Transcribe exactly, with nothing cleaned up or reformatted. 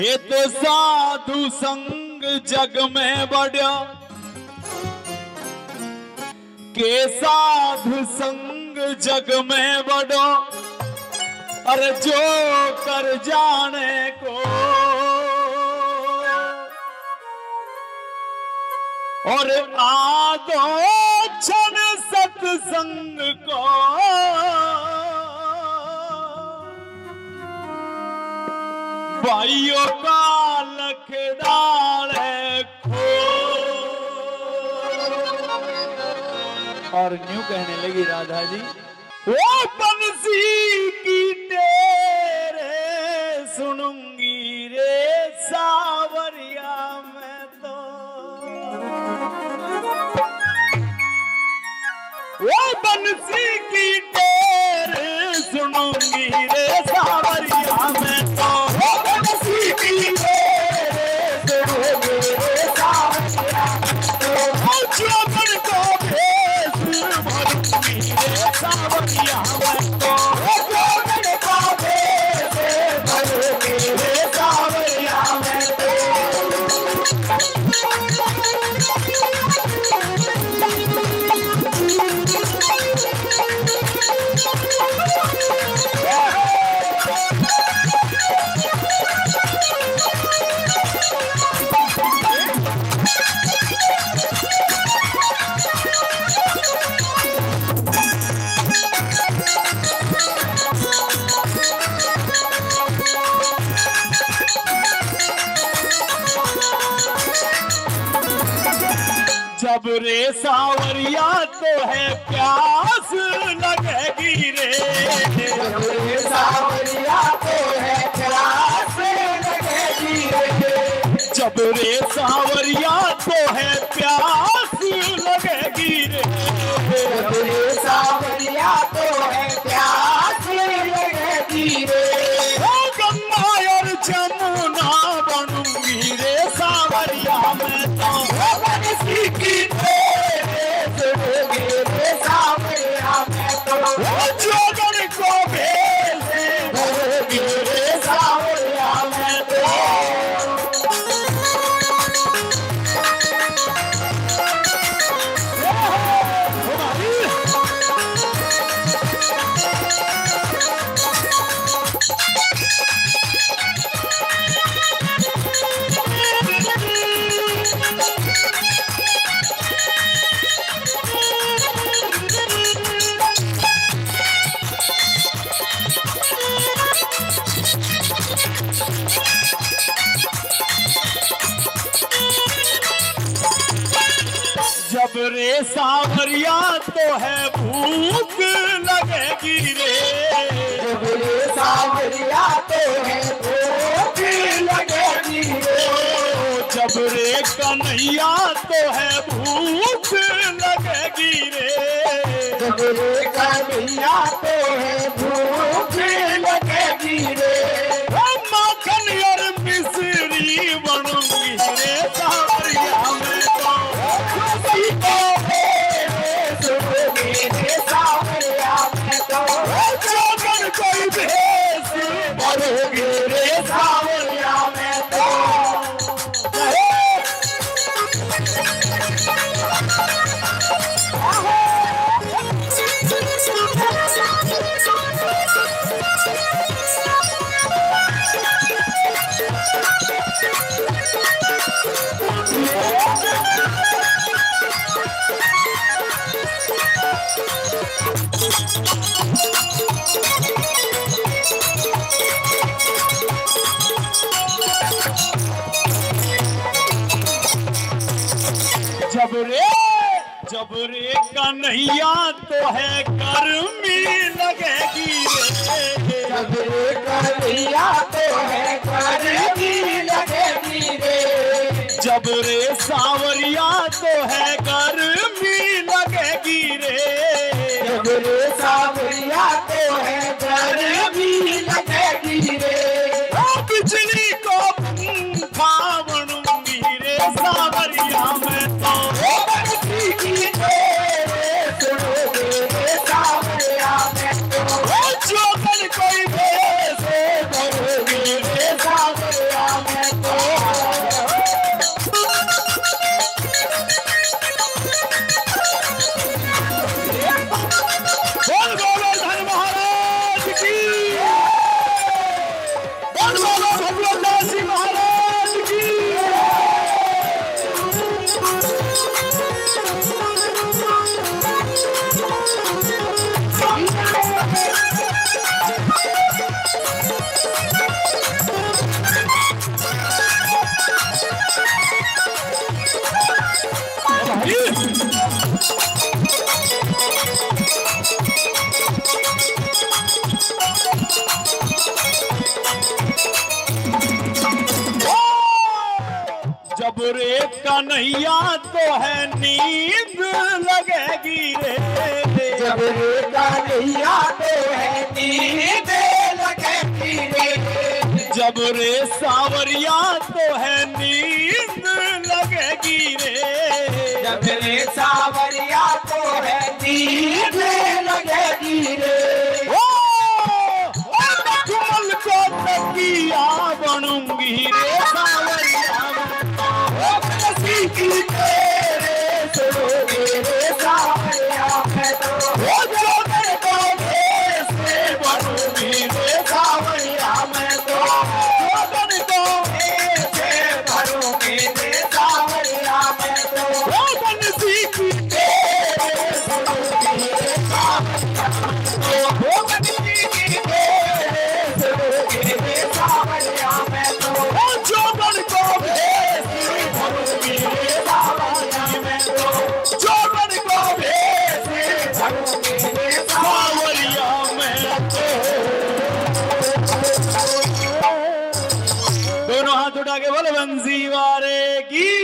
ये तो साधु संग जग में बढ़िया के साधु संग जग में बढ़ो, अरे जो कर जाने को और आदो क्षण सत्संग को भाइयों का लख डाले खो। और न्यू कहने लगी राधा जी, वो बंसी की तेरे सुनूंगी रे सावरिया मैं तो, वो बंसी की तेरे सुनूंगी रे सावरिया मैं तो, वो बंसी की तेरे सुनूंगी रे सावरिया मैं तो, जो मन को भेस भरूंगी रे सावरिया मैं तो, जो मन को भेस भरूंगी रे सावरिया मैं तो। जब रे सावरिया तो है प्यास लगेगी रे, जब रे सावरिया तो है प्यास लगेगी रे, जब रे सावरिया तो है प्यास लगेगी रे, जब रे सावरिया तो है प्यास लगेगी रे, ओ गंगा और जमुना बनूंगी रे सावरिया मैं तो, बंसी की तेरे सुनूंगी रे सावरिया मैं तो, जोगन को भेस भरूंगी रे सावरिया मैं तो। जब रे सावरिया तो है भूख लगेगी रे, जब रे सावरिया तो है भूख लगेगी रे, जब रे कन्हैया तो है भूख लगेगी रे, जब रे कन्हैया तो है भूख लगेगी रे, माखन और मिश्री बनूंगी रे सावरिया में तो, जोगन कोई भेस भरूंगी रे सावरिया मैं तो। जब रे जब रे कन्हैया तो है गर्मी लगेगी रे, जब रे कन्हैया तो है गर्मी लगेगी रे, जब रे सावरिया तो है गर्मी लगेगी रे, जब रे सावरिया तो है गर्मी लगेगी रे, बिजली को पंखा बनूंगी रे सावरिया में तो, बंसी की तेरे सुनूंगी रे सावरिया में तो, जोगन कोई भेस भरूंगी रे सावरिया में रे कन्हैया तो है नींद लगेगी रे, जब रे कन्हैया तो है नींद लगेगी रे, जब रे सावरिया तो है नींद लगेगी रे, जब रे सावरिया तो है नींद लगेगी रे। ओ कमल को तकिया बनूंगी रे सावरिया, की तेरे सरोगे रे सावरिया मैं तो, ओ जोगन को भेष में बनूंगी रे सावरिया मैं तो, जोगन को भेष में भरूंगी रे सावरिया मैं तो, जोगन सी की तेरे सरोगे रे सावरिया मैं तो, जोगन सी की तेरे सरोगे रे सावरिया मैं तो, ओ जोगन को भेष में भरूंगी रे सावरिया मैं तो, जोगन को भेष भेष में भरूंगी रे सावरिया मैं तो। दोनों हाथ उठा के बोले बंसी वारे की